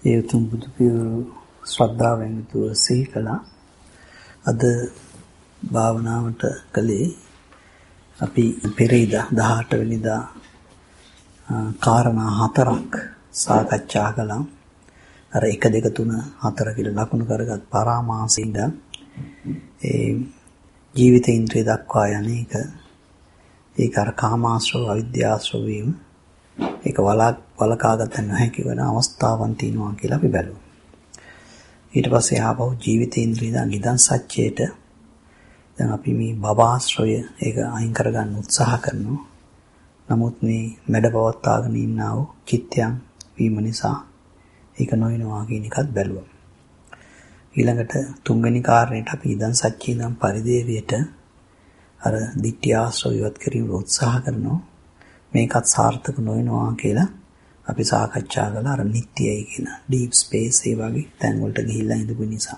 ඒ උතුම් බුදු පියාණන් ශ්‍රද්ධාවෙන් යුතුව සිහි කළා. අද භාවනාවට කලේ අපි පෙරේදා 18 වෙනිදා කාරණා 4ක් සාකච්ඡා කළා. අර 1 2 3 4 කියලා ලකුණු කරගත් පරාමාසින්ද ඒ ජීවිත ඉන්ද්‍රිය දක්වා යන්නේක ඒක අර කාමාශ්‍රව අවිද්‍යාශ්‍රව වීම ඒක වලකාගත නොහැකි වෙන අවස්ථාවන් තියෙනවා කියලා අපි බැලුවා. ඊට පස්සේ ආපහු ජීවිතේන්ද්‍රිය නිදන් සත්‍යයට දැන් අපි මේ භවආශ්‍රය ඒක අයින් කරගන්න උත්සාහ කරනවා. නමුත් මේ මැඩපවත්වාගෙන ඉන්නා වූ චිත්තයන් වීම නිසා ඒක නොවෙනවා කියන එකත් බැලුවා. ඊළඟට තුන්වෙනි කාරණේට අපි ඉදන් සත්‍යය ඉඳන් පරිදේවයට අර ditthi ආශ්‍රව ඉවත් කිරීම උත්සාහ කරනවා. මේකත් සාර්ථක නොවෙනවා කියලා අපි සාකච්ඡා කළා. අර නිට්ටයයි කියන ඩීප් ස්පේස් ඒ වගේ තැන් වලට ගිහිල්ලා ඉඳපු නිසා.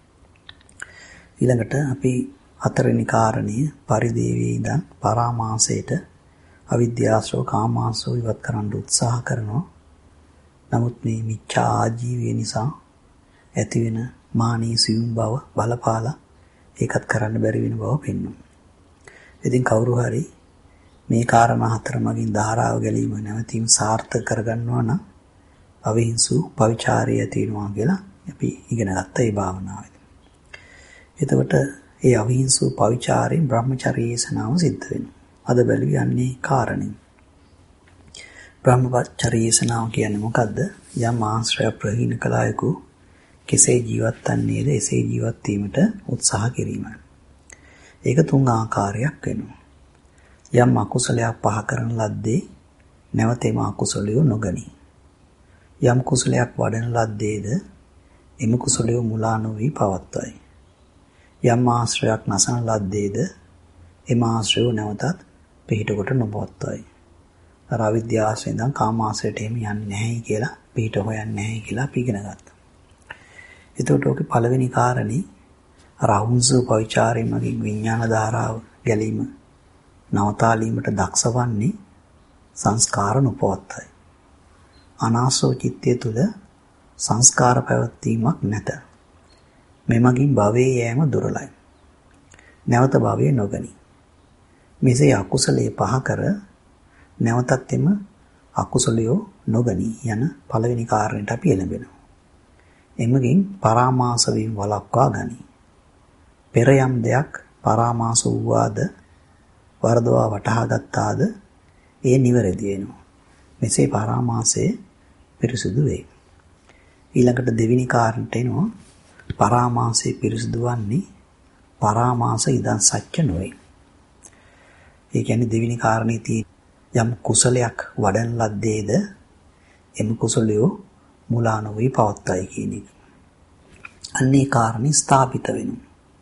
ඊළඟට අපි හතරවෙනි කාරණය පරිදේවයේ ඉඳන් පරාමාසයට අවිද්‍යාශ්‍රව කාමාශ්‍රව ඉවත් කරන්න උත්සාහ කරනවා. නමුත් මේ මිච්ඡා ආජීවය නිසා ඇතිවෙන මානී සියුම් බව බලපාලා ඒකත් කරන්න බැරි වෙන බව පෙන්වනවා. ඉතින් කවුරු හරි මේ කාරණා හතර මගින් ධාරාව ගැලීම නැවතීම සාර්ථක කරගන්නවා නම් අවිහිංසු පවිචාරය තියෙනවා කියලා අපි ඉගෙන ගත්තා මේ භාවනාවේදී. එතකොට ඒ අවිහිංසු පවිචාරයෙන් බ්‍රහ්මචර්යයේ සනාව සිද්ධ වෙනවා. අද බැලුවේ යන්නේ කාරණේ. බ්‍රහ්මචර්යයේ සනාව කියන්නේ මොකද්ද? යම් ආශ්‍රය ප්‍රහීන කලායකු කෙසේ ජීවත් වන්නේද එසේ ජීවත් වීමට උත්සාහ කිරීමයි. ඒක තුන් ආකාරයක් වෙනවා. යම් අකුසලයක් පහ කරන ලද්දේ නැවතෙම අකුසලිය නොගනී. යම් කුසලයක් වඩන ලද්දේද එම කුසලිය මුලා නොවි පවත්වයි. යම් ආශ්‍රයක් නැසන ලද්දේද එම ආශ්‍රය නැවතත් පිහිට කොට නොපවත්වයි. අර අවිද්‍යාවෙන් ඉඳන් කාමාශ්‍රයට එම යන්නේ නැහැ කියලා පිහිට හොයන්නේ නැහැ කියලා අපි ඉගෙන ගත්තා. එතකොට ඔකේ පළවෙනි කාරණේ අර අහුංසු පවිචාරයෙන් මගින් විඥාන ධාරාව ගැලීම නවතාලීමට දක්ෂ වන්නේ සංස්කාර නොපවත්තයි. අනාසෝ චිත්තය තුළ සංස්කාර පැවැත්වීමක් නැත. මෙමගින් භවයේ යෑම දුරලයි. නැවත භවයේ නොගනී. මෙසේ අකුසලයේ පහ කර නැවතත් එම අකුසලය නොගනී යන පළවෙනි කාරණයට අපි එළඹෙනවා. එමගින් පරාමාස වීම වළක්වා ගනී. පෙර යම් දෙයක් පරාමාස වූවාද වරදවා වටහා ගත්තාද ඒ නිවැරදි වෙනවා. මෙසේ පරාමාසය පිරිසුදු වේ. ඊළඟට දෙවෙනි කාරණට එනවා පරාමාසය පිරිසුදු වන්නේ පරාමාස ඉදන් සත්‍ය නොවේ. ඒ කියන්නේ දෙවෙනි කාරණේ තියෙන යම් කුසලයක් වඩන ලද්දේද එම කුසලය මුලා නොවි පවත්වයි කියන එක. අන්නේ කාරණේ ස්ථාපිත වෙනවා.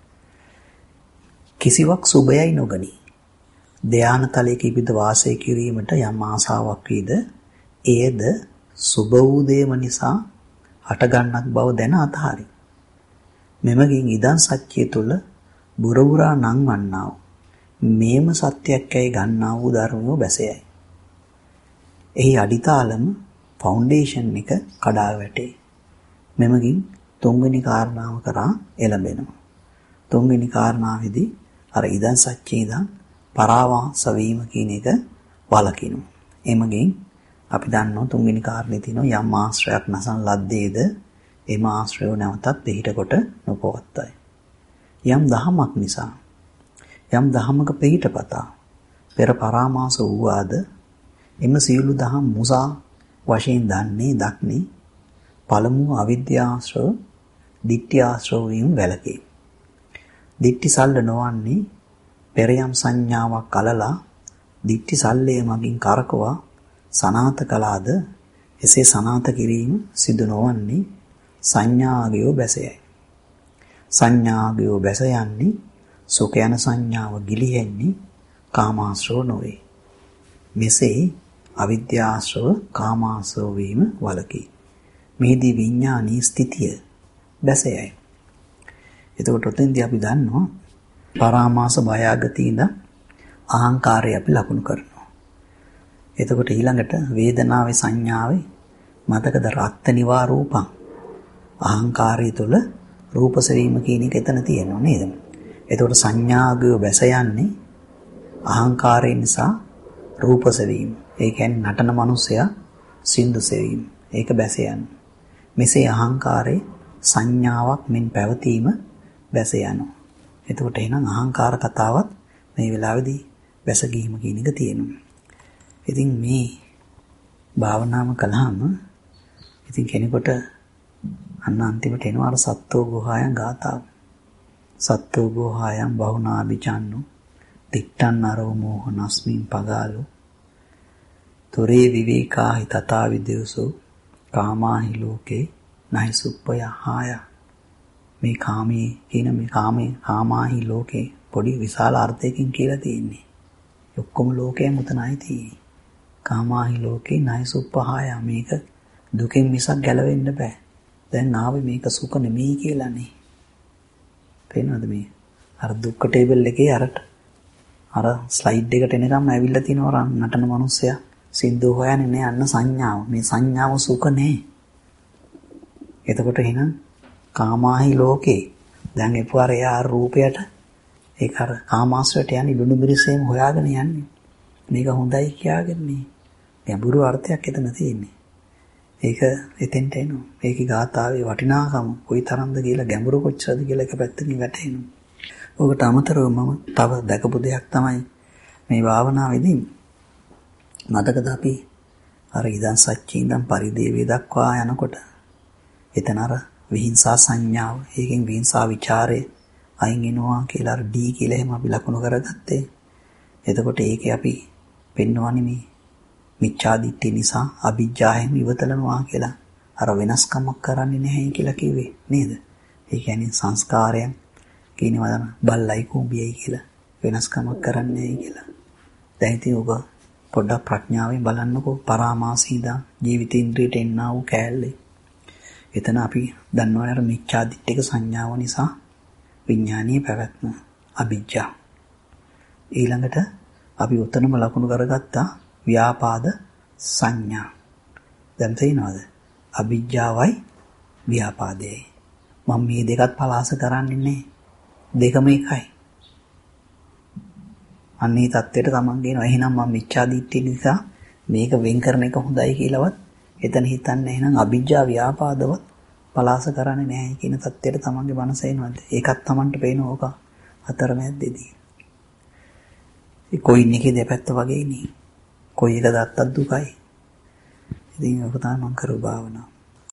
කිසිවක් සුභයයි නොගනී. ධ්‍යාන තලයක ඉපිද වාසය කිරීමට යම් ආසාවක් වීද එයද සුභ වූ දේම නිසා හටගන්නක් බව දැන අතහරි. මෙමගින් ඉදන් සත්‍යය තුළ බුරවුරා නම් වන්නා වූ මේම සත්‍යයක්යි ගන්නා වූ ධර්මෝ බැසයයි. එහි අඩිතාලම ෆවුන්ඩේෂන් එක කඩා වැටේ. මෙමගින් තුන්වෙනි කාරණාව කරා එළඹෙනවා. තුන්වෙනි කාරණාවේදී අර ඉදන් සත්‍යය ඉදන් පරාවාස වීම කියන එක වළකිනවා. එමගින් අපි දන්නවා තුන්වෙනි කාරණේ තියෙනවා යම් ආශ්‍රයක් නැසන ලද්දේද එම ආශ්‍රය නැවතත් පිහිට කොට නොපවත්තයි. යම් දහමක් නිසා යම් දහමක පිහිටපතා පෙර පරාමාස වූවාද එම සියලු දහම් මුසා වශයෙන් දක්නේ පළමුව අවිද්‍යාශ්‍රව ditthi ආශ්‍රව වීම වැළකේ. ditthi සල්ල නොවන්නේ පෙර යම් සංඥාවක් කලලා ditthi සල්ලය මගින් කරකවා සනාත කළාද එසේ සනාත කිරීම සිදු නොවන්නේ සංඥාගයෝ බැසයයි. සංඥාගයෝ බැස යන්නේ සුඛ යන සංඥාව ගිලිහෙන්නේ කාමාශ්‍රව නොවේ. මෙසේ අවිද්‍යාශ්‍රව කාමාශ්‍රව වීම වළකී. මේදී විඥානීය ස්ථිතිය බැසයයි. එතකොට ඔතෙන්දී අපි දන්නවා පරාමාස භයාගතියින්ද අහංකාරය අපි ලකුණු කරනවා. එතකොට ඊළඟට වේදනාවේ සංඥාවේ මතකද රත්ත නිවා රූපං. අහංකාරය තුළ රූප සෙවීම කියන එක එතන තියෙනවා නේද? එතකොට සංඥාගය බැස යන්නේ අහංකාරය නිසා රූප සෙවීම. ඒ කියන්නේ නටන මිනිසයා සින්දු සෙවීම. ඒක බැස යන්නේ. මෙසේ අහංකාරේ සංඥාවක් මෙන් පැවතීම බැස යනවා. එතකොට එහෙනම් අහංකාර කතාවත් මේ වෙලාවේදී බැස ගිහිම කියන එක තියෙනවා. ඉතින් මේ භාවනාව කළාම ඉතින් කෙනෙකුට අන්න අන්තිමට එනවා අර සත්තෝ ගෝහායන් ගාතාව. සත්තෝ ගෝහායන් බහුනාභිචන්නු තිට්ඨන් නරෝ මෝහනස්මින් පගාලු තොරේ විවේකාහි තථා විදේසෝ කාමාහි ලෝකේ නහි සුප්පයහාය. මේ කාමයේ කියන මේ කාමාහි ලෝකේ පොඩි විශාල අර්ථයකින් කියලා තියෙන්නේ. ඔක්කොම ලෝකයම උතනයි තියෙන්නේ. කාමාහි ලෝකේ නහි සුප්පහාය. මේක දුකෙන් මිසක් ගැලවෙන්න බෑ. දැන් ආවේ මේක සුඛ නෙමෙයි කියලානේ. පේනවද මේ? අර දුක්ඛ ටේබල් එකේ අර ස්ලයිඩ් එකට එනකම් ඇවිල්ලා තිනවා නටන මිනිස්සයා සින්දු හොයන්නේ නේ අන්න සංඥාව. මේ සංඥාව සුඛ නෑ. එතකොට එහෙනම් කාමාහි ලෝකේ දැන් එපුවාර යා රූපයට ඒක අර කාමාශ්‍රයට යන්නේ ලුණු මිරිසෙම හොයාගෙන යන්නේ. මේක හොඳයි කියාගන්නේ. ගැඹුරු අර්ථයක් එතන තියෙන්නේ. ඒක එතෙන්ට එනවා. ඒකේ ගාථාවේ වටිනාකම කොයි තරම්ද කියලා ගැඹුරු කොච්චරද කියලා එක පැත්තකින් වැටහෙනවා. ඔකට අමතරව මම තව දැකපු දෙයක් තමයි මේ භාවනාවේදී මතකද අපි අර ඉදන් සච්චි ඉඳන් පරිදේවේ දක්වා යනකොට එතන අර විහිංසා සංඥාව, ඒකෙන් විහිංසා ਵਿਚාරය අයින් වෙනවා කියලා අර D කියලා එහෙම අපි ලකුණු කරගත්තේ. එතකොට ඒකේ අපි පෙන්වන්නේ මේ මිච්ඡා දිට්ඨිය නිසා අවිජ්ජායෙන් ඉවතලනවා කියලා. අර වෙනස්කමක් කරන්නේ නැහැ කියලා කිව්වේ නේද? ඒ කියන්නේ සංස්කාරයන් කියනවා බල්ලයි කුඹියයි කියලා වෙනස්කමක් කරන්නේ නැහැ කියලා. දැන් ඉතින් ඔබ පොඩ්ඩක් ප්‍රඥාවෙන් බලන්නකෝ පරාමාසීදා ජීවිතේන්ද්‍රයට එන්නා වූ කෑල්ලේ. එතන අපි දන්නවනේ අර මිච්ඡා දිට්ඨික සංඥාව නිසා විඥානීය පැවැත්ම අවිජ්ජා. ඊළඟට අපි උතනම ලකුණු කරගත්තා ව්‍යාපාද සංඥා. දැන් තේනවද? අවිජ්ජාවයි ව්‍යාපාදයයි. මම මේ දෙකත් පලාස කරන්නේ නැහැ. දෙකම එකයි. අන්නේ தත්ත්වයට තමන් කියනවා එහෙනම් මම මිච්ඡා දිට්ඨිය නිසා මේක වෙන් කරන එක හොඳයි කියලාවත් එතන හිතන්නේ එහෙනම් අවිජ්ජා ව්‍යාපාදවත් පලාස කරන්නේ නැහැ කියන தත්ත්වයට තමන්ගේ මනස එනවාද? ඒකත් තමන්ට පේන ඕක අතරමැද්දේදී. ඒ කොයින් එකේ දෙපැත්ත වගේ නේ. කොයි එක දත්තත් දුකයි. ඉතින් ඔක තමයි මම කරු භාවනාව.